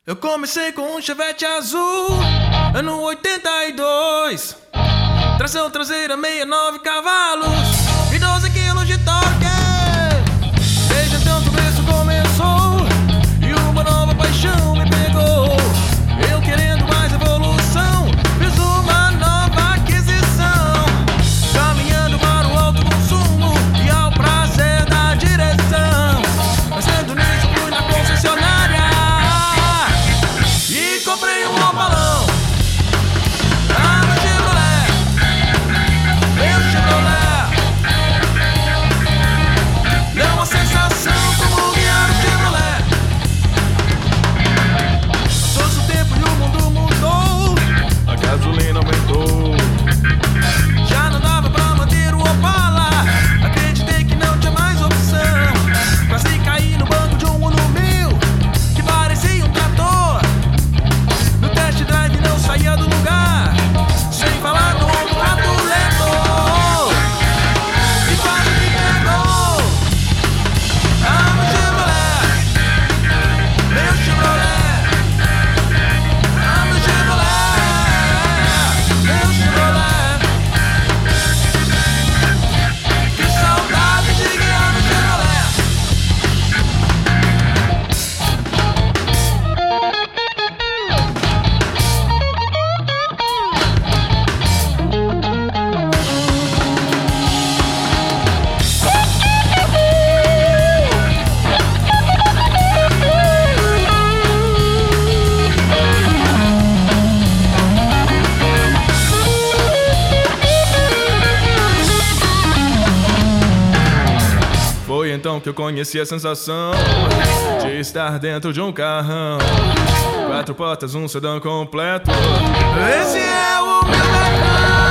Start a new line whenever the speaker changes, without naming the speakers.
Eu comecei com um Chevette azul, ano 82. Tração traseira 69 cavalos e 12 quilos de torque. Desde então tudo isso começou e uma nova paixão me pegou. Eu querendo mais evolução, fiz uma nova aquisição, caminhando para o alto consumo e ao prazer da direção. Pensando nisso fui na concessionária e comprei um balão. Deu uma sensação como guiar um Chevrolet. Passou-se o tempo e o mundo mudou, a gasolina aumentou. Já não dava pra manter o Opala, acreditei que não tinha mais opção. Quase caí no banco de um Uno 1000 que parecia um trator. No test drive não saía do lugar, sem falar do contrato lento. E quase me pegou. Ah, meu Chevrolet, meu Chevrolet. Ah, meu Chevrolet, meu Chevrolet. Que saudade de guiar no Chevrolet. Foi então que eu conheci a sensação de estar dentro de um carrão. 4 portas, um sedã completo. Esse é o meu carrão.